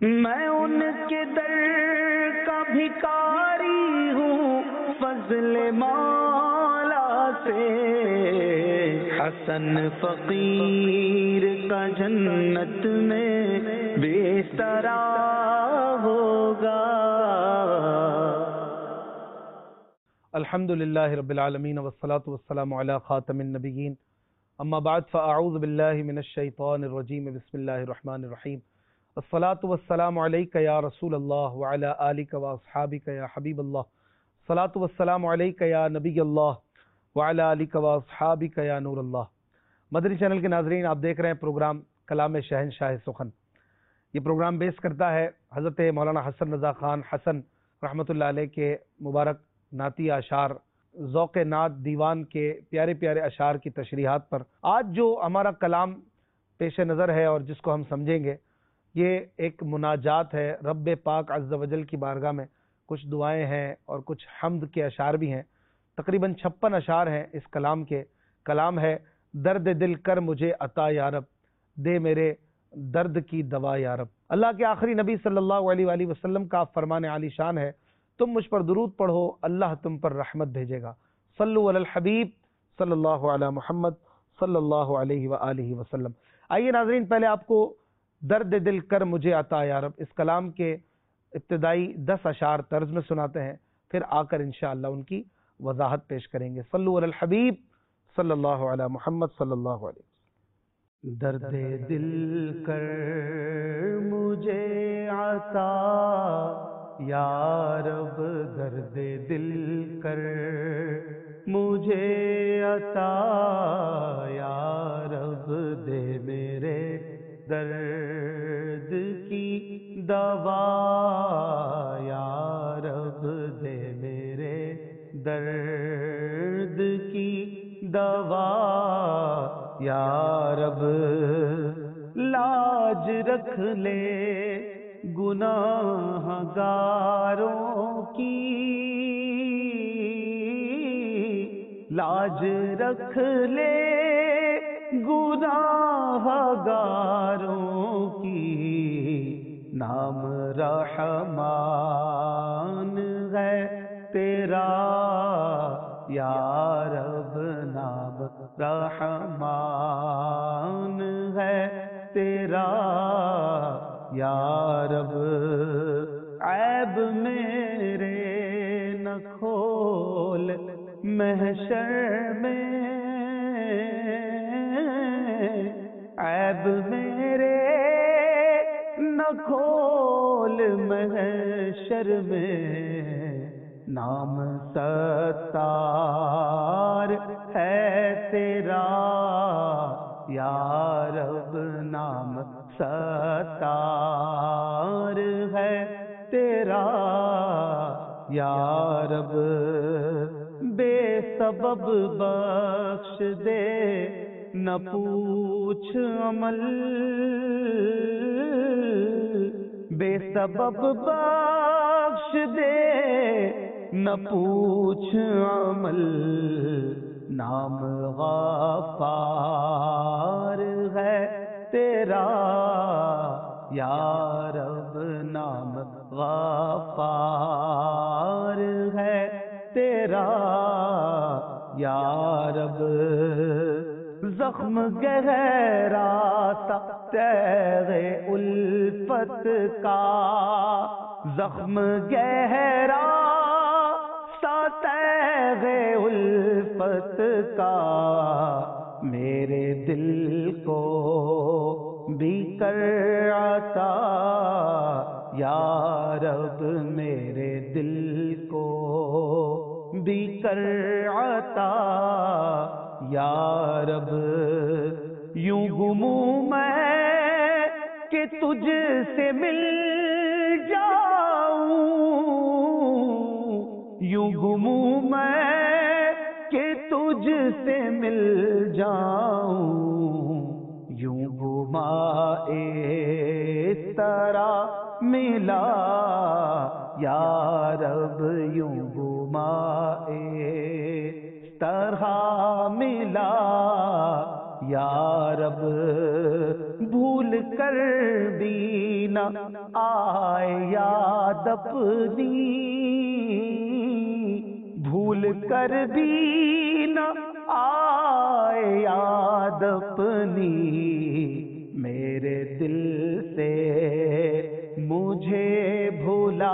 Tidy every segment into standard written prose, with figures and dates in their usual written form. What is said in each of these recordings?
میں ان کے در کا بھکاری ہوں فضل مولا سے، حسن فقیر کا جنت میں بستر ہوگا۔ الحمدللہ رب العالمین والصلاة والسلام علی خاتم النبیین، اما بعد فاعوذ باللہ من الشیطان الرجیم، بسم اللہ الرحمن الرحیم۔ الصلاة والسلام علیک یا رسول اللہ وعلی آلک واصحابک یا حبیب اللہ، الصلاة والسلام علیک یا نبی اللہ وعلی آلک واصحابک یا نور اللہ۔ مدنی چینل کے ناظرین، آپ دیکھ رہے ہیں پروگرام کلام شہنشاہ سخن۔ یہ پروگرام بیس کرتا ہے حضرت مولانا حسن رضا خان حسن رحمۃ اللہ علیہ کے مبارک نعتی اشعار، ذوق نعت دیوان کے پیارے پیارے اشعار کی تشریحات پر۔ آج جو ہمارا کلام پیش نظر ہے اور جس کو ہم سمجھیں گے، یہ ایک مناجات ہے رب پاک عز و جل کی بارگاہ میں۔ کچھ دعائیں ہیں اور کچھ حمد کے اشعار بھی ہیں، تقریباً 56 اشعار ہیں اس کلام کے۔ کلام ہے درد دل کر مجھے عطا یا رب، دے میرے درد کی دوا یا رب۔ اللہ کے آخری نبی صلی اللہ علیہ وآلہ وسلم کا فرمان عالی شان ہے، تم مجھ پر درود پڑھو اللہ تم پر رحمت بھیجے گا۔ صلو علی الحبیب صلی اللہ علی محمد صلی اللہ علیہ وآلہ وسلم۔ آئیے ناظرین، پہلے آپ کو درد دل کر مجھے عطا یا رب اس کلام کے ابتدائی 10 اشعار طرز میں سناتے ہیں، پھر آ کر انشاءاللہ ان کی وضاحت پیش کریں گے۔ صلو علی الحبیب صلی اللہ علی محمد صلی اللہ علیہ وسلم۔ درد دل کر مجھے عطا یا رب، درد دل کر مجھے عطا یا رب، دے میرے درد کی دوا یا رب، دے میرے درد کی دوا یا رب، لاج رکھ لے گناہ گاروں کی، لاج رکھ لے گناہ گاروں کی، نام رحمان ہے تیرا یا رب، نام رحمان ہے تیرا یا رب، عیب میرے نہ کھول محشر میں، عیب میرے نہ کھول محشر میں، نام ستار ہے تیرا یا رب، نام ستار ہے تیرا یا رب، بے سبب بخش دے نہ پوچھ عمل، بے سبب بخش دے نہ پوچھ عمل، نام غفار ہے تیرا یا رب، نام غفار ہے تیرا یا رب، زخم گہرا سا تیغ الفت کا، زخم گہرا سا تیغ الفت کا، میرے دل کو بھی کر عطا یا رب، میرے دل کو بھی کر عطا یا رب، یوں گموں میں کہ تجھ سے مل جاؤں، یوں گموں میں کہ تجھ سے مل جاؤں، یوں گما اس طرح ملا یا رب، یوں گما اس طرح ملا یا رب، بھول کر بھی نہ آئے یاد اپنی، بھول کر بھی نہ آئے یاد اپنی، میرے دل سے مجھے بھلا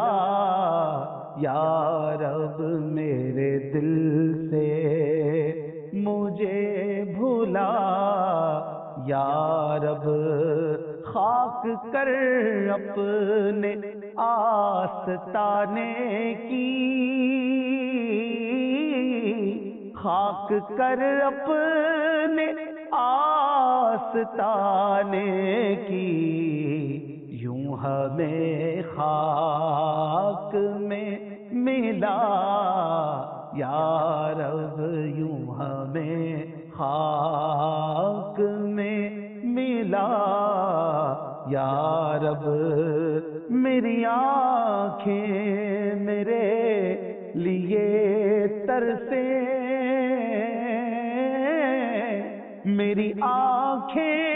یا رب، میرے دل سے مجھے بھلا یا رب، خاک کر اپنے آستانے کی، خاک کر اپنے آستانے کی، یوں ہمیں خاک میں ملا یا رب، یوں ہمیں خاک میں ملا یا رب، میری آنکھیں میرے لیے ترسیں، میری آنکھیں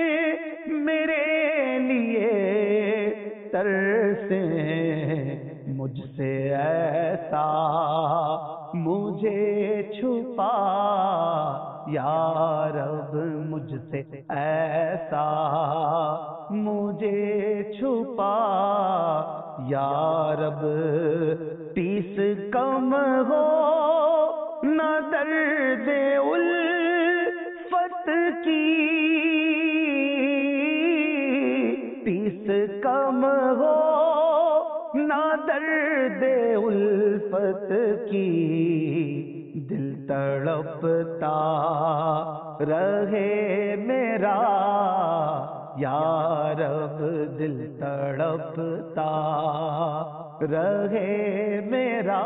میرے لیے ترسیں، مجھ سے ایسا مجھے چھپا یا رب، مجھ سے ایسا مجھے چھپا یا رب، ٹیس کم ہو نہ درد الفت کی، ٹیس کم ہو نہ درد الفت کی، دل تڑپتا رہے میرا یا رب، دل تڑپتا رہے میرا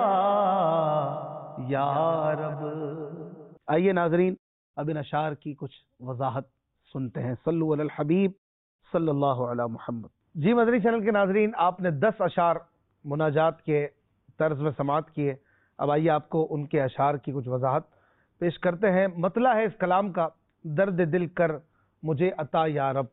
یا رب۔ آئیے ناظرین، اب ان اشعار کی کچھ وضاحت سنتے ہیں۔ صلو علی الحبیب صلی اللہ علی محمد۔ جی مدنی چینل کے ناظرین، آپ نے 10 اشعار مناجات کے طرز میں سماعت کیے، اب آئیے آپ کو ان کے اشعار کی کچھ وضاحت پیش کرتے ہیں۔ مطلع ہے اس کلام کا، درد دل کر مجھے عطا یا رب،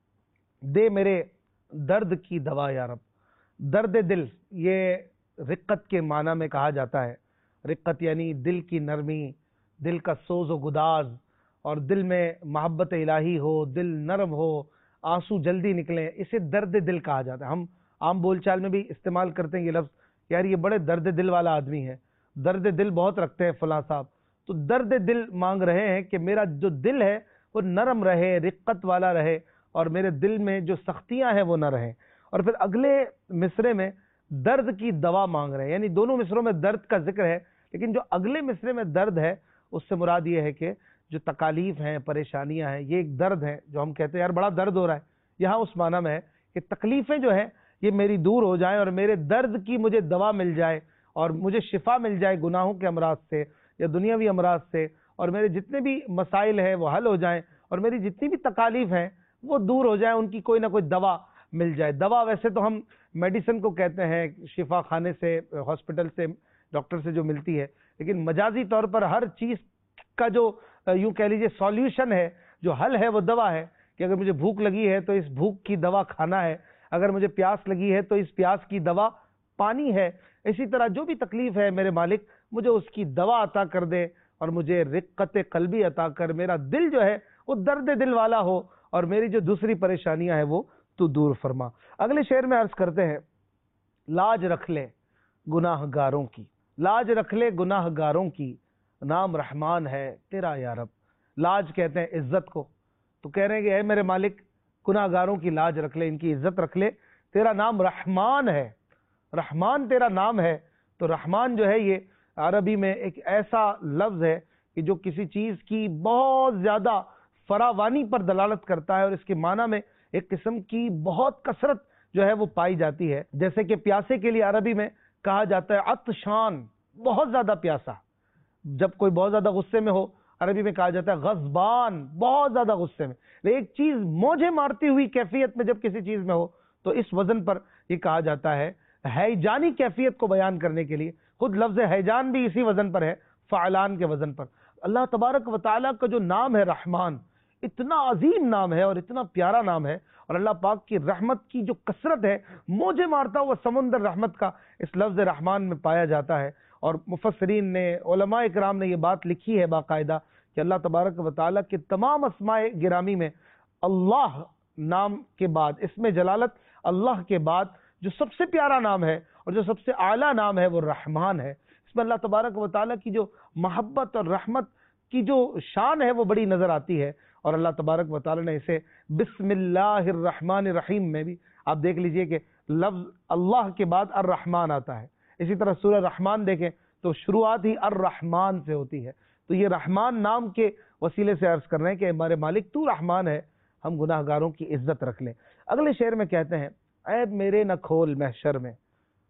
دے میرے درد کی دوا یا رب۔ درد دل یہ رقت کے معنی میں کہا جاتا ہے۔ رقت یعنی دل کی نرمی، دل کا سوز و گداز، اور دل میں محبت الہی ہو، دل نرم ہو، آنسو جلدی نکلیں، اسے درد دل کہا جاتا ہے۔ ہم عام بول چال میں بھی استعمال کرتے ہیں یہ لفظ، یار یہ بڑے درد دل والا آدمی ہے، درد دل بہت رکھتے ہیں فلاں صاحب۔ تو درد دل مانگ رہے ہیں کہ میرا جو دل ہے وہ نرم رہے، رقت والا رہے، اور میرے دل میں جو سختیاں ہیں وہ نہ رہیں۔ اور پھر اگلے مصرے میں درد کی دوا مانگ رہے ہیں، یعنی دونوں مصروں میں درد کا ذکر ہے، لیکن جو اگلے مصرے میں درد ہے اس سے مراد یہ ہے کہ جو تکالیف ہیں، پریشانیاں ہیں، یہ ایک درد ہے جو ہم کہتے ہیں یار بڑا درد ہو رہا ہے، یہاں اس معنی میں ہے کہ تکلیفیں جو ہیں یہ میری دور ہو جائیں، اور میرے درد کی مجھے دوا مل جائے، اور مجھے شفا مل جائے گناہوں کے امراض سے یا دنیاوی امراض سے، اور میرے جتنے بھی مسائل ہیں وہ حل ہو جائیں، اور میری جتنی بھی تکالیف ہیں وہ دور ہو جائیں، ان کی کوئی نہ کوئی دوا مل جائے۔ دوا ویسے تو ہم میڈیسن کو کہتے ہیں، شفا خانے سے، ہاسپٹل سے، ڈاکٹر سے جو ملتی ہے، لیکن مجازی طور پر ہر چیز کا جو یوں کہہ لیجئے سولوشن ہے، جو حل ہے، وہ دوا ہے، کہ اگر مجھے بھوک لگی ہے تو اس بھوک کی دوا کھانا ہے، اگر مجھے پیاس لگی ہے تو اس پیاس کی دوا پانی ہے۔ اسی طرح جو بھی تکلیف ہے میرے مالک مجھے اس کی دوا عطا کر دے، اور مجھے رقت قلبی عطا کر، میرا دل جو ہے وہ درد دل والا ہو، اور میری جو دوسری پریشانیاں ہیں وہ تو دور فرما۔ اگلے شعر میں عرض کرتے ہیں، لاج رکھ لے گناہ گاروں کی، لاج رکھ لے گناہ گاروں کی، نام رحمان ہے تیرا یا رب۔ لاج کہتے ہیں عزت کو، تو کہہ رہے ہیں کہ اے میرے مالک گناہ گاروں کی لاج رکھ لے، ان کی عزت رکھ لے، تیرا نام رحمان ہے، رحمان تیرا نام ہے۔ تو رحمان جو ہے یہ عربی میں ایک ایسا لفظ ہے کہ جو کسی چیز کی بہت زیادہ فراوانی پر دلالت کرتا ہے، اور اس کے معنی میں ایک قسم کی بہت کثرت جو ہے وہ پائی جاتی ہے۔ جیسے کہ پیاسے کے لیے عربی میں کہا جاتا ہے عطشان، بہت زیادہ پیاسا۔ جب کوئی بہت زیادہ غصے میں ہو عربی میں کہا جاتا ہے غضبان، بہت زیادہ غصے میں۔ ایک چیز موجے مارتی ہوئی کیفیت میں جب کسی چیز میں ہو تو اس وزن پر یہ کہا جاتا ہے ہیجانی کیفیت کو بیان کرنے کے لیے۔ خود لفظ ہیجان بھی اسی وزن پر ہے، فعلان کے وزن پر۔ اللہ تبارک و تعالیٰ کا جو نام ہے رحمان، اتنا عظیم نام ہے اور اتنا پیارا نام ہے، اور اللہ پاک کی رحمت کی جو کثرت ہے، موجے مارتا ہوا سمندر رحمت کا اس لفظ رحمان میں پایا جاتا ہے۔ اور مفسرین نے، علماء اکرام نے یہ بات لکھی ہے باقاعدہ کہ اللہ تبارک و تعالیٰ کے تمام اسماء گرامی میں اللہ نام کے بعد، اسم جلالت اللہ کے بعد جو سب سے پیارا نام ہے اور جو سب سے اعلیٰ نام ہے وہ رحمان ہے۔ اس میں اللہ تبارک و تعالیٰ کی جو محبت اور رحمت کی جو شان ہے وہ بڑی نظر آتی ہے، اور اللہ تبارک و تعالیٰ نے اسے بسم اللہ الرحمن الرحیم میں بھی آپ دیکھ لیجئے کہ لفظ اللہ کے بعد الرحمن آتا ہے۔ اسی طرح سورہ رحمان دیکھیں تو شروعات ہی الرحمن سے ہوتی ہے۔ تو یہ رحمان نام کے وسیلے سے عرض کر رہے ہیں کہ ہمارے مالک تو رحمان ہے، ہم گناہ گاروں کی عزت رکھ لیں۔ اگلے شعر میں کہتے ہیں عیب میرے نہ کھول محشر میں،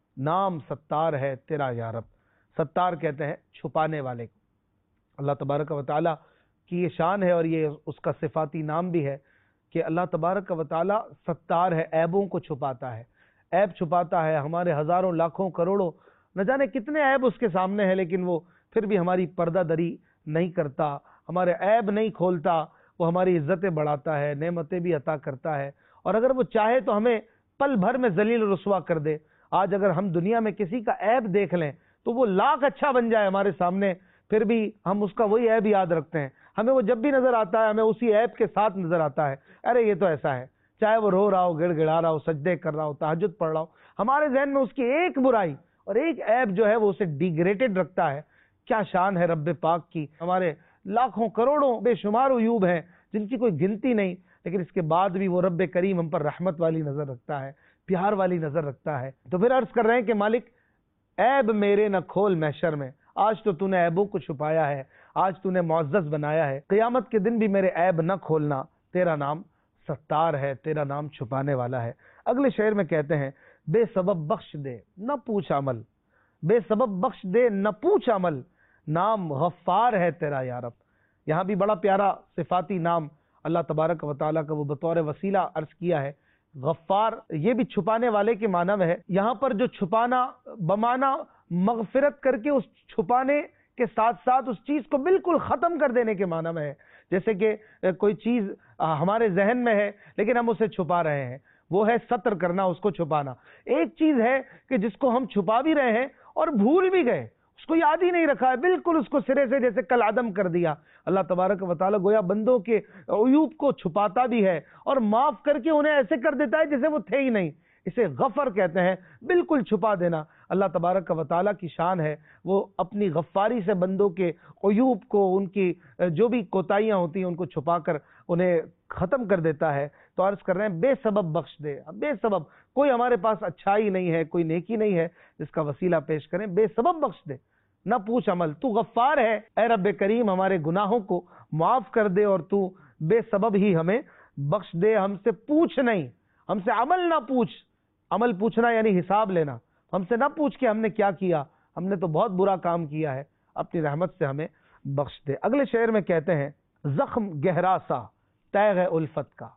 نام ستار ہے تیرا یا رب۔ ستار کہتے ہیں چھپانے والے کو۔ اللہ تبارک و تعالیٰ کی یہ شان ہے اور یہ اس کا صفاتی نام بھی ہے کہ اللہ تبارک و تعالیٰ ستار ہے، عیبوں کو چھپاتا ہے، عیب چھپاتا ہے۔ ہمارے ہزاروں لاکھوں کروڑوں نہ جانے کتنے عیب اس کے سامنے ہیں، لیکن وہ پھر بھی ہماری پردہ دری نہیں کرتا، ہمارے عیب نہیں کھولتا، وہ ہماری عزتیں بڑھاتا ہے، نعمتیں بھی عطا کرتا ہے، اور اگر وہ چاہے تو ہمیں پل بھر میں ذلیل رسوا کر دے۔ آج اگر ہم دنیا میں کسی کا عیب دیکھ لیں تو وہ لاکھ اچھا بن جائے ہمارے سامنے، پھر بھی ہم اس کا وہی عیب یاد رکھتے ہیں۔ ہمیں وہ جب بھی نظر آتا ہے ہمیں اسی عیب کے ساتھ نظر آتا ہے، ارے یہ تو ایسا ہے، چاہے وہ رو رہا ہو، گڑ گڑا رہا ہو، سجدے کر رہا ہو، تہجد پڑھ رہا ہو، ہمارے ذہن میں اس کی ایک برائی اور ایک عیب جو ہے وہ اسے ڈیگریڈڈ رکھتا ہے۔ کیا شان ہے رب پاک کی، ہمارے لاکھوں کروڑوں بے شمار عیوب ہیں جن کی کوئی گنتی نہیں، لیکن اس کے بعد بھی وہ رب کریم ہم پر رحمت والی نظر رکھتا ہے، پیار والی نظر رکھتا ہے۔ تو پھر عرض کر رہے ہیں کہ مالک عیب میرے نہ کھول محشر میں، آج تو نے عیبوں کو چھپایا ہے، آج تو نے معزز بنایا ہے، قیامت کے دن بھی میرے عیب نہ کھولنا، تیرا نام ستار ہے، تیرا نام چھپانے والا ہے۔ اگلے شعر میں کہتے ہیں بے سبب بخش دے نہ پوچھ عمل، بے سبب بخش دے نہ پوچھ عمل، نام غفار ہے تیرا یا رب۔ یہاں بھی بڑا پیارا صفاتی نام اللہ تبارک و تعالیٰ کا وہ بطور وسیلہ عرض کیا ہے۔ غفار یہ بھی چھپانے والے کے معنی میں ہے، یہاں پر جو چھپانا بمانا مغفرت کر کے اس چھپانے کے ساتھ ساتھ اس چیز کو بالکل ختم کر دینے کے معنی میں ہے۔ جیسے کہ کوئی چیز ہمارے ذہن میں ہے لیکن ہم اسے چھپا رہے ہیں، وہ ہے ستر کرنا، اس کو چھپانا۔ ایک چیز ہے کہ جس کو ہم چھپا بھی رہے ہیں اور بھول بھی گئے، اس کو یاد ہی نہیں رکھا ہے، بالکل اس کو سرے سے جیسے کل عدم کر دیا۔ اللہ تبارک و تعالیٰ گویا بندوں کے عیوب کو چھپاتا بھی ہے اور معاف کر کے انہیں ایسے کر دیتا ہے جیسے وہ تھے ہی نہیں۔ اسے غفر کہتے ہیں، بالکل چھپا دینا۔ اللہ تبارک و تعالیٰ کی شان ہے، وہ اپنی غفاری سے بندوں کے عیوب کو، ان کی جو بھی کوتاہیاں ہوتی ہیں ان کو چھپا کر انہیں ختم کر دیتا ہے۔ تو عرض کر رہے ہیں بے سبب بخش دے، بے سبب کوئی ہمارے پاس اچھائی نہیں ہے، کوئی نیکی نہیں ہے جس کا وسیلہ پیش کریں، بے سبب بخش دے نہ پوچھ عمل، تو غفار ہے، اے رب کریم ہمارے گناہوں کو معاف کر دے اور تو بے سبب ہی ہمیں بخش دے، ہم سے پوچھ نہیں، ہم سے عمل نہ پوچھ۔ عمل پوچھنا یعنی حساب لینا، ہم سے نہ پوچھ کہ ہم نے کیا کیا، ہم نے تو بہت برا کام کیا ہے، اپنی رحمت سے ہمیں بخش دے۔ اگلے شعر میں کہتے ہیں زخم گہرا سا تیغ الفت کا،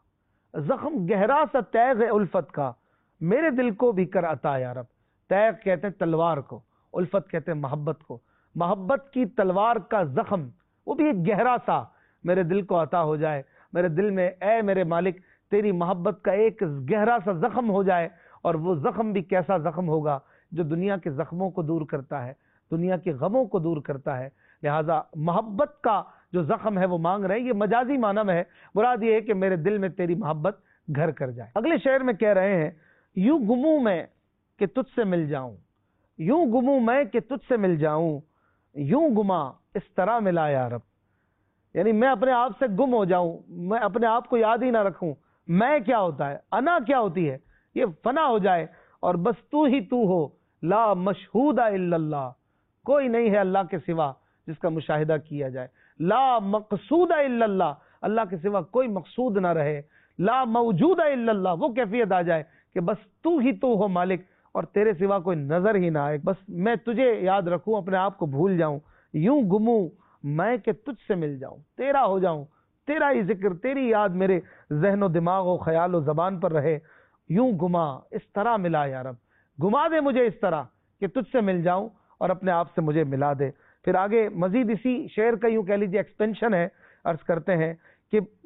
زخم گہرا سا تیغ الفت کا، میرے دل کو بھی کر عطا یا رب۔ تیغ کہتے ہیں تلوار کو، الفت کہتے ہیں محبت کو، محبت کی تلوار کا زخم وہ بھی ایک گہرا سا میرے دل کو عطا ہو جائے، میرے دل میں اے میرے مالک تیری محبت کا ایک گہرا سا زخم ہو جائے، اور وہ زخم بھی کیسا زخم ہوگا جو دنیا کے زخموں کو دور کرتا ہے، دنیا کے غموں کو دور کرتا ہے۔ لہٰذا محبت کا جو زخم ہے وہ مانگ رہے ہیں، یہ مجازی معنی میں ہے، مراد یہ ہے کہ میرے دل میں تیری محبت گھر کر جائے۔ اگلے شعر میں کہہ رہے ہیں یوں گموں میں کہ تجھ سے مل جاؤں، یوں گموں میں کہ تجھ سے مل جاؤں، یوں گما اس طرح ملا یا رب۔ یعنی میں اپنے آپ سے گم ہو جاؤں، میں اپنے آپ کو یاد ہی نہ رکھوں، میں کیا ہوتا ہے، انا کیا ہوتی ہے، یہ فنا ہو جائے اور بس تو ہی تو ہو، لا مشہود الا اللہ، کوئی نہیں ہے اللہ کے سوا جس کا مشاہدہ کیا جائے، لا مقصود الا اللہ، اللہ کے سوا کوئی مقصود نہ رہے، لا موجود الا اللہ، وہ کیفیت آ جائے کہ بس تو ہی تو ہو مالک اور تیرے سوا کوئی نظر ہی نہ آئے، بس میں تجھے یاد رکھوں، اپنے آپ کو بھول جاؤں، یوں گموں میں کہ تجھ سے مل جاؤں، تیرا ہو جاؤں، تیرا ہی ذکر، تیری یاد میرے ذہن و دماغ و خیال و زبان پر رہے، یوں گما اس طرح ملا یا رب، گما دے مجھے اس طرح کہ تجھ سے مل جاؤں اور اپنے آپ سے مجھے ملا دے۔ پھر آگے مزید اسی شعر کا یوں کہہ لیجیے ایکسپینشن ہے، عرض کرتے ہیں کہ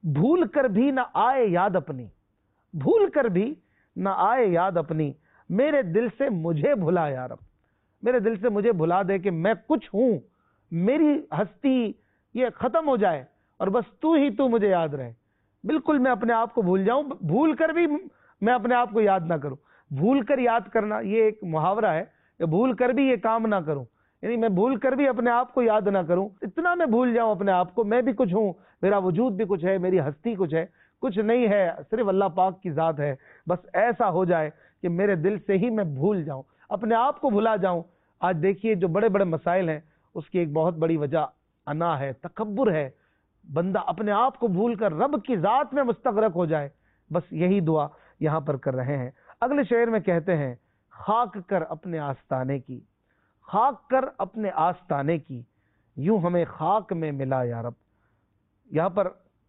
भूल कर भी न आए याद अपनी, भूल कर भी न आए याद अपनी, मेरे दिल से मुझे भुला या रब, मेरे दिल से मुझे भुला दे कि मैं कुछ हूं, मेरी हस्ती ये खत्म हो जाए और बस तू ही तू मुझे याद रहे। बिल्कुल मैं अपने आप को भूल जाऊं, भूल कर भी मैं अपने आप को याद ना करूं। भूल कर याद करना ये एक मुहावरा है, भूल कर भी ये काम ना करूं, यानी मैं भूल कर भी अपने आप को याद ना करूं, इतना मैं भूल जाऊं अपने आप को, मैं भी कुछ हूं, मेरा वजूद भी कुछ है, मेरी हस्ती कुछ है, कुछ नहीं है, सिर्फ अल्लाह पाक की जात है। बस ऐसा हो जाए कि मेरे दिल से ही मैं भूल जाऊं, अपने आप को भुला जाऊं। आज देखिए जो बड़े बड़े मसाइल हैं उसकी एक बहुत बड़ी वजह अना है, तकब्बुर है। बंदा अपने आप को भूल कर रब की जात में मुस्तगरक हो जाए, बस यही दुआ यहां पर कर रहे हैं। अगले शेर में कहते हैं, खाक कर अपने आस्ताने की, खाक कर अपने आस्ताने की, यूं हमें खाक में मिला या रब। यहां पर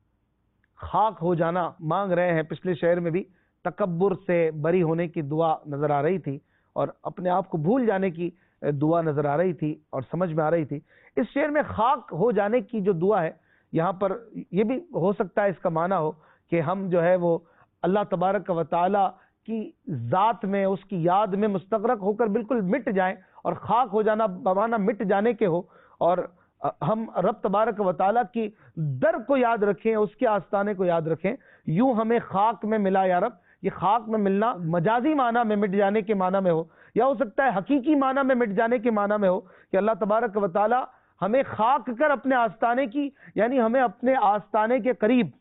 खाक हो जाना मांग रहे हैं। पिछले शेर में भी तकब्बुर से बरी होने की दुआ नजर आ रही थी और अपने आप को भूल जाने की दुआ नजर आ रही थी और समझ में आ रही थी। इस शेर में खाक हो जाने की जो दुआ है, यहां पर यह भी हो सकता है इसका माना हो कि हम जो है वो अल्लाह तबारक व तआला की जात में, उसकी याद में मुस्तगरक होकर बिल्कुल मिट जाएं। और खाक हो जाना बमाना मिट जाने के हो, और हम रब तबारक व तआला की दर को याद रखें, उसके आस्ताने को याद रखें। यूं हमें खाक में मिला या रब, ये खाक में मिलना मजाजी माना में मिट जाने के माना में हो, या हो सकता है हकीकी माना में मिट जाने के माना में हो कि अल्लाह तबारक व तआला हमें खाक कर अपने आस्ताने की, यानी हमें अपने आस्ताने के करीब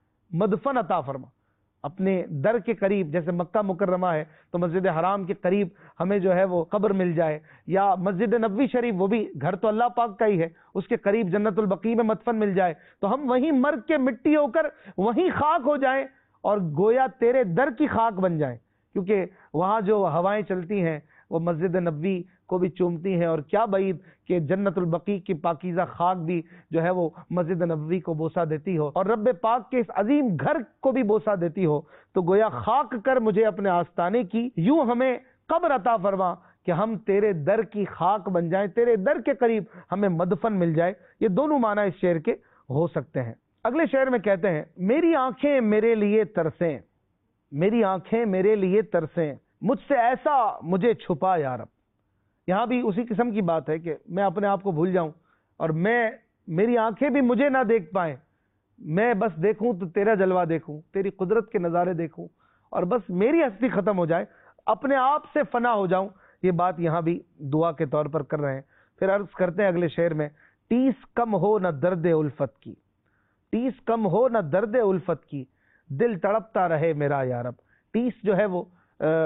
मदफन अता फरमा, अपने दर के करीब। जैसे मक्का मुकर्रमा है तो मस्जिद हराम के करीब हमें जो है वो कब्र मिल जाए, या मस्जिद नबवी शरीफ, वो भी घर तो अल्लाह पाक का ही है, उसके करीब जन्नतुल बकी में मदफन मिल जाए, तो हम वहीं मर के मिट्टी होकर वहीं खाक हो जाएं और गोया तेरे दर की खाक बन जाएं। क्योंकि वहां जो हवाएं चलती हैं वो मस्जिद नबवी को भी चूमती हैं, और क्या बईद कि जन्नतुल बकी की पाकीज़ा खाक भी जो है वो मस्जिद नबवी को बोसा देती हो और रब पाक के इस अजीम घर को भी बोसा देती हो। तो गोया खाक कर मुझे अपने आस्ताने की, यूं हमें कब्र अता फरमा कि हम तेरे दर की खाक बन जाएं, तेरे दर के करीब हमें मदफन मिल जाए। ये दोनों माना इस शेर के हो सकते हैं। अगले शेर में कहते हैं, मेरी आंखें मेरे लिए तरसें, मेरी आंखें मेरे लिए तरसें, मुझसे ऐसा मुझे छुपा या रब। यहां भी उसी किस्म की बात है कि मैं अपने आप को भूल जाऊं और मेरी आंखें भी मुझे ना देख पाए, मैं बस देखूं तो तेरा जलवा देखूं, तेरी कुदरत के नज़ारे देखूं, और बस मेरी हस्ती खत्म हो जाए, अपने आप से फना हो जाऊं। ये बात यहां भी दुआ के तौर पर कर रहे हैं। फिर अर्ज करते हैं अगले शेर में, टीस कम हो न दर्द उल्फत की, टीस कम हो न दर्द उल्फत की, दिल तड़पता रहे मेरा या रब। टीस जो है वो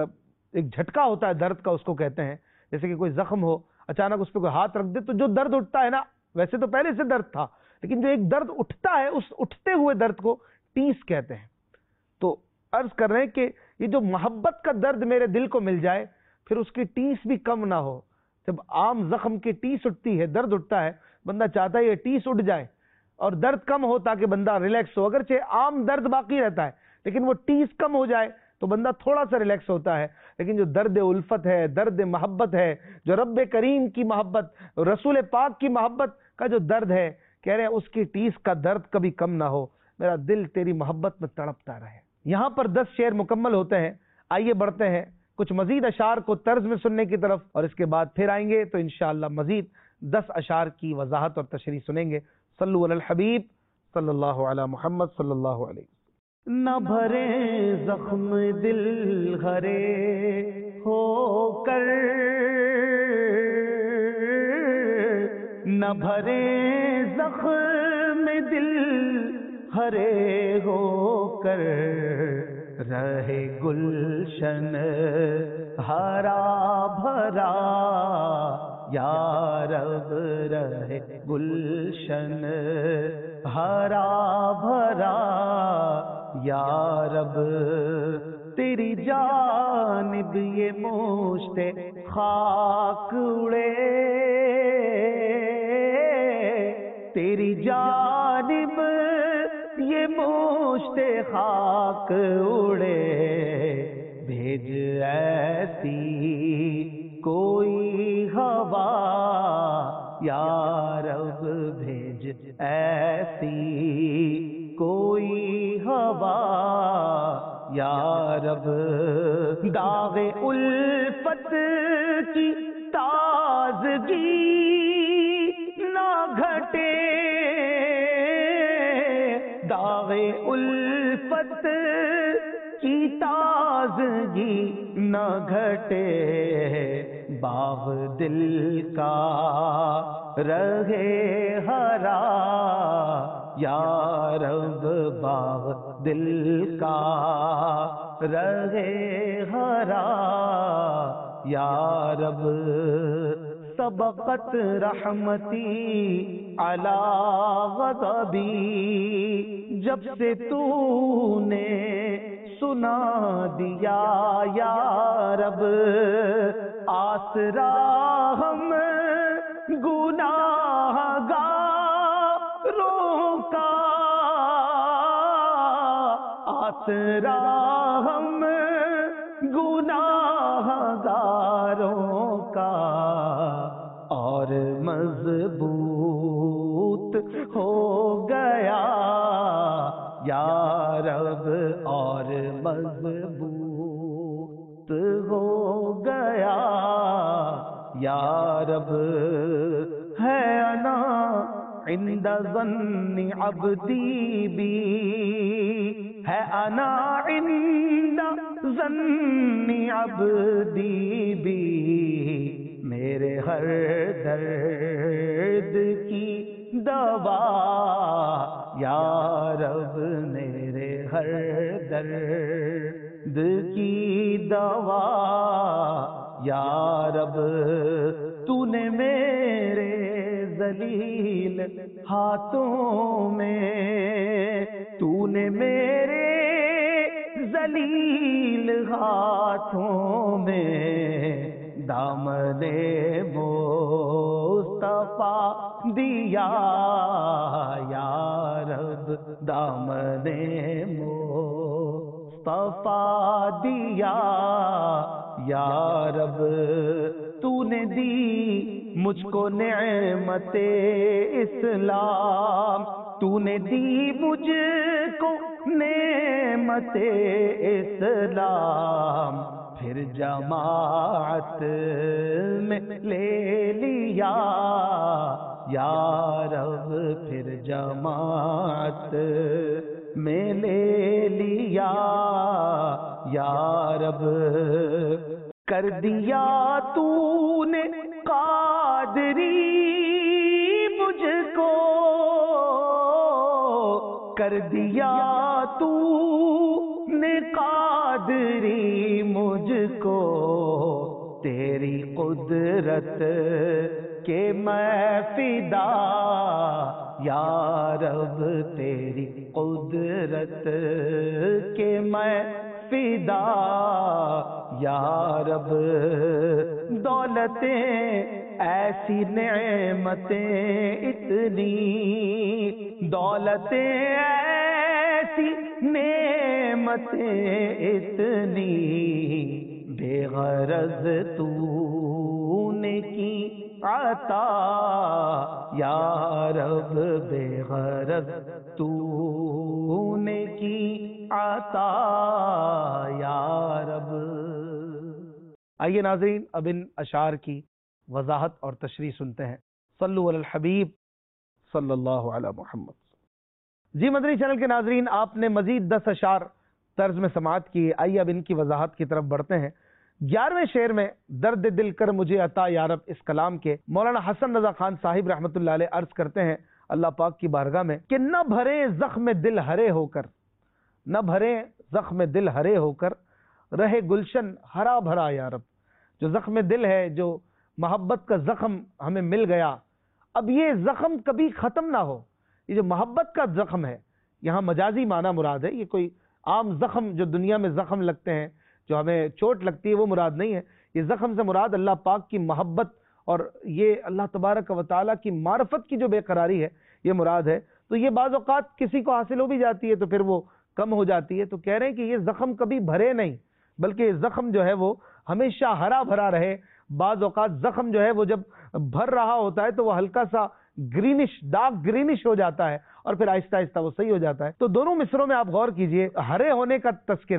एक झटका होता है दर्द का, उसको कहते हैं। जैसे कि कोई जख्म हो, अचानक उस पर कोई हाथ रख दे तो जो दर्द उठता है ना, वैसे तो पहले से दर्द था, लेकिन जो एक दर्द उठता है, उस उठते हुए दर्द को टीस कहते हैं। तो अर्ज कर रहे हैं कि ये जो मोहब्बत का दर्द मेरे दिल को मिल जाए, फिर उसकी टीस भी कम ना हो। जब आम जख्म की टीस उठती है, दर्द उठता है, बंदा चाहता है ये टीस उठ जाए और दर्द कम हो ताकि बंदा रिलैक्स हो। अगरचे आम दर्द बाकी रहता है, लेकिन वो टीस कम हो जाए तो बंदा थोड़ा सा रिलैक्स होता है। लेकिन जो दर्द उल्फत है, दर्द मोहब्बत है, जो रब करीम की मोहब्बत, रसूल पाक की मोहब्बत का जो दर्द है, कह रहे हैं उसकी टीस का दर्द कभी कम ना हो, मेरा दिल तेरी मोहब्बत में तड़पता रहे। यहां पर 10 शेर मुकम्मल होते हैं। आइए बढ़ते हैं कुछ मजीद अशार को तर्ज में सुनने की तरफ, और इसके बाद फिर आएंगे तो इंशाअल्लाह मजीद 10 अशार की वजाहत और तशरीह सुनेंगे। सल्लु अलल हबीब सल्लल्लाहु अला मुहम्मद सल्लल्लाहु अलैहि। न भरे जख्म दिल हरे होकर, न भरे जख्म दिल हरे होकर, रहे गुलशन हरा भरा या रब, रहे गुलशन हरा भरा या रब। तेरी जानिब ये मुश्ते खाक उड़े, तेरी जानिब ये मुश्ते खाक उड़े, भेज ऐसी कोई हवा या रब, भेज ऐसी कोई الفت کی تازگی نہ گھٹے، داغ الفت کی تازگی نہ گھٹے، باغ دل کا رہے ہرا یا رب، باغ دل کا رہے ہرا یا رب۔ سبقت رحمتی علی غضبی، جب سے تو نے سنا دیا یا رب، آسرا ہم گناہگاروں کا، آسرا ہم گناہگاروں کا، اور مضبوط ہو گیا یا رب، اور مضبوط ہو گیا یا رب۔ ہے انا عند ظن عبدی بی، ہے انا عند ظن عبدی بی، میرے ہر درد کی دوا یا رب، میرے ہر درد کی دوا یا رب۔ تو نے میرے ذلیل ہاتھوں میں، تو نے میرے ذلیل ہاتھوں میں دامن مصطفیٰ دیا یا رب، دامن مصطفیٰ دیا یا رب۔ تو نے دی مجھ کو نعمت اسلام، تو نے دی مجھ کو نعمت اسلام، پھر جماعت میں لے لیا یا رب، پھر جماعت میں لے لیا یا رب۔ کر دیا تو نے قادری مجھ کو، کر دیا تو نے قادری مجھ کو، تیری قدرت کے میں فدا یا رب، تیری قدرت کے میں فدا یا رب۔ دولتیں ایسی نعمتیں اتنی، دولتیں ایسی نعمتیں اتنی، بے غرض تو نے کی عطا یا رب، بے غرض تو نے کی عطا یا رب۔ آئیے ناظرین، اب ان اشعار کی وضاحت اور تشریح سنتے ہیں۔ صلو علی الحبیب صلی اللہ علی محمد۔ جی مدنی چینل کے ناظرین، آپ نے مزید 10 اشعار طرز میں سماعت کی، آئیے اب ان کی وضاحت کی طرف بڑھتے ہیں۔ 11ویں شعر میں درد دل کر مجھے عطا یا رب، اس کلام کے مولانا حسن رضا خان صاحب رحمۃ اللہ علیہ عرض کرتے ہیں اللہ پاک کی بارگاہ میں کہ نہ بھرے زخم دل ہرے ہو کر، نہ بھرے زخم دل ہرے ہو کر، رہے گلشن ہرا بھرا یا رب۔ جو زخم دل ہے، جو محبت کا زخم ہمیں مل گیا، اب یہ زخم کبھی ختم نہ ہو۔ یہ جو محبت کا زخم ہے، یہاں مجازی معنی مراد ہے، یہ کوئی عام زخم جو دنیا میں زخم لگتے ہیں، جو ہمیں چوٹ لگتی ہے، وہ مراد نہیں ہے۔ یہ زخم سے مراد اللہ پاک کی محبت اور یہ اللہ تبارک و تعالیٰ کی معرفت کی جو بے قراری ہے، یہ مراد ہے۔ تو یہ بعض اوقات کسی کو حاصل ہو بھی جاتی ہے تو پھر وہ کم ہو جاتی ہے۔ تو کہہ رہے ہیں کہ یہ زخم کبھی بھرے نہیں، بلکہ یہ زخم جو ہے وہ ہمیشہ ہرا بھرا رہے۔ بعض اوقات زخم جو ہے وہ جب بھر رہا ہوتا ہے تو وہ ہلکا سا گرینش، ڈارک گرینش ہو جاتا ہے اور پھر آہستہ آہستہ وہ صحیح ہو جاتا ہے۔ تو دونوں مصروں میں آپ غور کیجئے، ہرے ہونے کا تذکرہ ہے،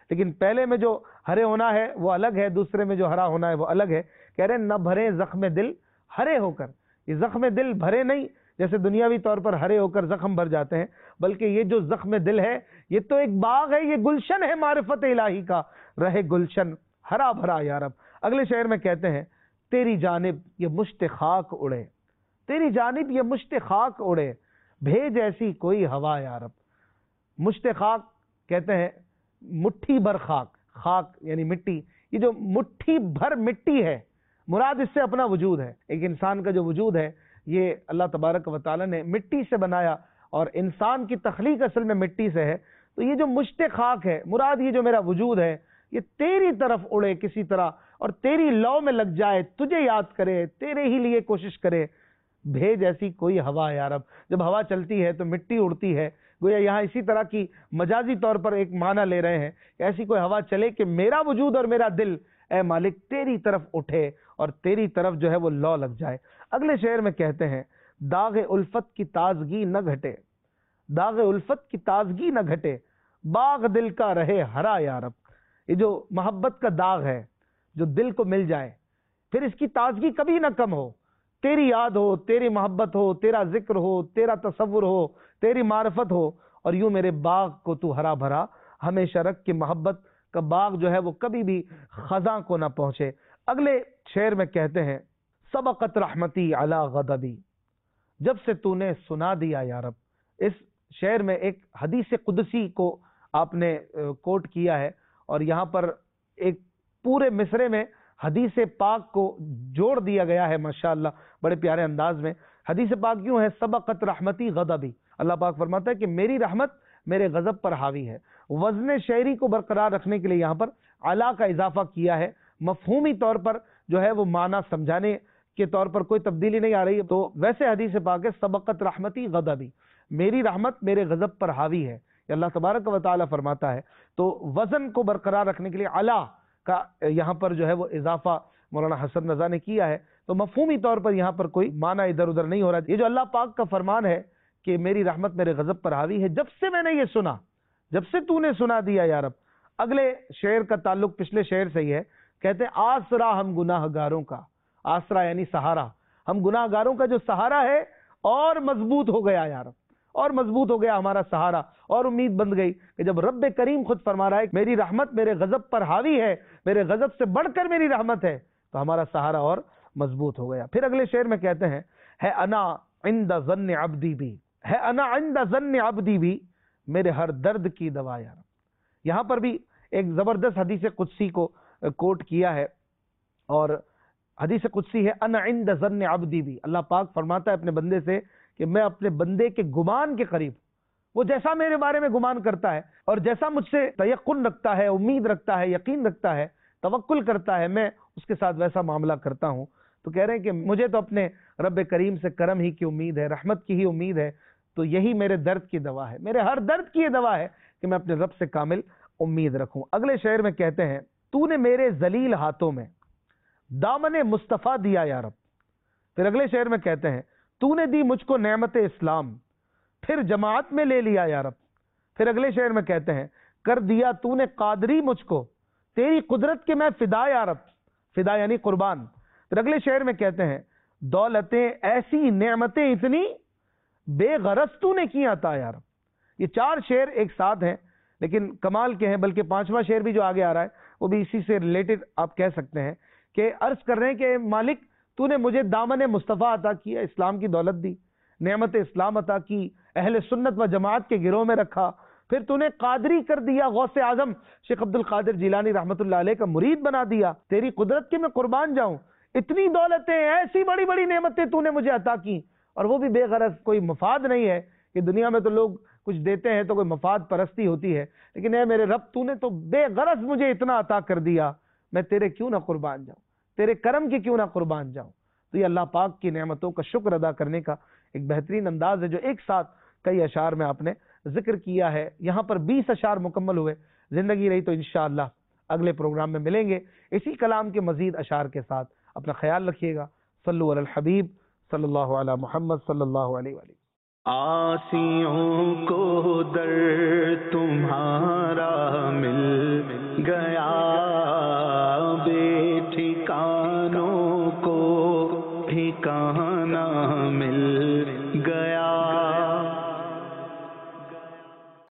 لیکن پہلے میں جو ہرے ہونا ہے وہ الگ ہے، دوسرے میں جو ہرا ہونا ہے وہ الگ ہے۔ کہہ رہے ہیں نہ بھرے زخم دل ہرے ہو کر، یہ زخم دل بھرے نہیں جیسے دنیاوی طور پر ہرے ہو کر زخم بھر جاتے ہیں، بلکہ یہ جو زخم دل ہے یہ تو ایک باغ ہے، یہ گلشن ہے معرفت الہی کا، رہے گلشن ہرا بھرا یا رب۔ اگلے شعر میں کہتے ہیں تیری جانب یہ مشت خاک اڑے، تیری جانب یہ مشت خاک اڑے، بھیج ایسی کوئی ہوا یا رب۔ مشت خاک کہتے ہیں مٹھی بھر خاک، خاک یعنی مٹی، یہ جو مٹھی بھر مٹی ہے مراد اس سے اپنا وجود ہے۔ ایک انسان کا جو وجود ہے یہ اللہ تبارک و تعالی نے مٹی سے بنایا، اور انسان کی تخلیق اصل میں مٹی سے ہے، تو یہ جو مشت خاک ہے مراد یہ جو میرا وجود ہے یہ تیری طرف اڑے کسی طرح، اور تیری لو میں لگ جائے، تجھے یاد کرے، تیرے ہی لیے کوشش کرے۔ بھیج ایسی کوئی ہوا یا رب۔ جب ہوا چلتی ہے تو مٹی اڑتی ہے، گویا یہاں اسی طرح کی مجازی طور پر ایک معنی لے رہے ہیں کہ ایسی کوئی ہوا چلے کہ میرا وجود اور میرا دل اے مالک تیری طرف اٹھے اور تیری طرف جو ہے وہ لو لگ جائے۔ اگلے شعر میں کہتے ہیں داغ الفت کی تازگی نہ گھٹے، داغ الفت کی تازگی نہ گھٹے، باغ دل کا رہے ہرا یا رب۔ یہ جو محبت کا داغ ہے جو دل کو مل جائے، پھر اس کی تازگی کبھی نہ کم ہو، تیری یاد ہو، تیری محبت ہو، تیرا ذکر ہو، تیرا تصور ہو، تیری معرفت ہو، اور یوں میرے باغ کو تو ہرا بھرا ہمیشہ رکھ کہ محبت کا باغ جو ہے وہ کبھی بھی خزاں کو نہ پہنچے۔ اگلے شعر میں کہتے ہیں سبقت رحمتی علی غضبی، جب سے تو نے سنا دیا یا رب۔ اس شعر میں ایک حدیث قدسی کو آپ نے کوٹ کیا ہے، اور یہاں پر ایک پورے مصرے میں حدیث پاک کو جوڑ دیا گیا ہے ماشاءاللہ بڑے پیارے انداز میں۔ حدیث پاک کیوں ہے سبقت رحمتی غضبی، اللہ پاک فرماتا ہے کہ میری رحمت میرے غضب پر حاوی ہے۔ وزن شعری کو برقرار رکھنے کے لیے یہاں پر علا کا اضافہ کیا ہے، مفہومی طور پر جو ہے وہ معنی سمجھانے کے طور پر کوئی تبدیلی نہیں آ رہی ہے، تو ویسے حدیث پاک ہے سبقت رحمتی غضبی، میری رحمت میرے غضب پر حاوی ہے، یہ اللہ تبارک و تعالی فرماتا ہے۔ تو وزن کو برقرار رکھنے کے لیے علا کا یہاں پر جو ہے وہ اضافہ مولانا حسن رضا نے کیا ہے، تو مفہومی طور پر یہاں پر کوئی معنی ادھر ادھر نہیں ہو رہا۔ یہ جو اللہ پاک کا فرمان ہے کہ میری رحمت میرے غضب پر حاوی ہے، جب سے میں نے یہ سنا، جب سے تو نے سنا دیا یا رب۔ اگلے شعر کا تعلق پچھلے شعر سے ہی ہے، کہتے ہیں آسرا ہم گناہ گاروں کا، آسرا یعنی سہارا، ہم گناہ گاروں کا جو سہارا ہے اور مضبوط ہو گیا یا رب، اور مضبوط ہو گیا ہمارا سہارا، اور امید بن گئی کہ جب رب کریم خود فرما رہا ہے میری رحمت میرے غضب پر حاوی ہے، میرے غضب سے بڑھ کر میری رحمت ہے، تو ہمارا سہارا اور مضبوط ہو گیا۔ پھر اگلے شعر میں کہتے ہیں ہے انا عند ظن عبدی بھی، ہے انا عند ظن عبدی بھی، میرے ہر درد کی دوا یا رب۔ یہاں پر بھی ایک زبردست حدیث قدسی کو کوٹ کیا ہے، اور حدیث قدسی ہے انا عند ظن عبدی بھی، اللہ پاک فرماتا ہے اپنے بندے سے کہ میں اپنے بندے کے گمان کے قریب، وہ جیسا میرے بارے میں گمان کرتا ہے اور جیسا مجھ سے تیقن رکھتا ہے، امید رکھتا ہے، یقین رکھتا ہے، توکل کرتا ہے، میں اس کے ساتھ ویسا معاملہ کرتا ہوں۔ تو کہہ رہے ہیں کہ مجھے تو اپنے رب کریم سے کرم ہی کی امید ہے، رحمت کی ہی امید ہے، تو یہی میرے درد کی دوا ہے، میرے ہر درد کی یہ دوا ہے کہ میں اپنے رب سے کامل امید رکھوں۔ اگلے شعر میں کہتے ہیں تو نے میرے ذلیل ہاتھوں میں دامن مصطفیٰ دیا یا رب۔ پھر اگلے شعر میں کہتے ہیں تو نے دی مجھ کو نعمت اسلام، پھر جماعت میں لے لیا یا رب۔ پھر اگلے شعر میں کہتے ہیں کر دیا تو نے قادری مجھ کو، تیری قدرت کے میں فدا یا رب، فدا یعنی قربان۔ پھر اگلے شعر میں کہتے ہیں دولتیں ایسی نعمتیں اتنی بے غرض تو نے کی عطا یا رب۔ یہ چار شعر ایک ساتھ ہیں لیکن کمال کے ہیں، بلکہ پانچواں شعر بھی جو آگے آ رہا ہے وہ بھی اسی سے ریلیٹڈ آپ کہہ سکتے ہیں کہ عرض کر رہے ہیں کہ مالک تو نے مجھے دامن مصطفیٰ عطا کیا، اسلام کی دولت دی، نعمت اسلام عطا کی، اہل سنت و جماعت کے گروہ میں رکھا، پھر تو نے قادری کر دیا، غوث اعظم شیخ عبد القادر جیلانی رحمت اللہ علیہ کا مرید بنا دیا، تیری قدرت کے میں قربان جاؤں، اتنی دولتیں ایسی بڑی بڑی نعمتیں تو نے مجھے عطا کی، اور وہ بھی بے غرض، کوئی مفاد نہیں ہے کہ دنیا میں تو لوگ کچھ دیتے ہیں تو کوئی مفاد پرستی ہوتی ہے، لیکن اے میرے رب تو نے تو بے غرض مجھے اتنا عطا کر دیا، میں تیرے کیوں نہ قربان جاؤں، تیرے کرم کی کیوں نہ قربان جاؤں۔ تو یہ اللہ پاک کی نعمتوں کا شکر ادا کرنے کا ایک بہترین انداز ہے جو ایک ساتھ کئی اشعار میں آپ نے ذکر کیا ہے۔ یہاں پر 20 اشعار مکمل ہوئے، زندگی رہی تو انشاءاللہ اگلے پروگرام میں ملیں گے اسی کلام کے مزید اشعار کے ساتھ۔ اپنا خیال رکھیے گا۔ صلو علی الحبیب صلی اللہ علی محمد صلی اللہ علیہ وآلہ۔ آسیوں کو در تمہارا مل گیا، بے ٹھکانوں کو ٹھکانہ مل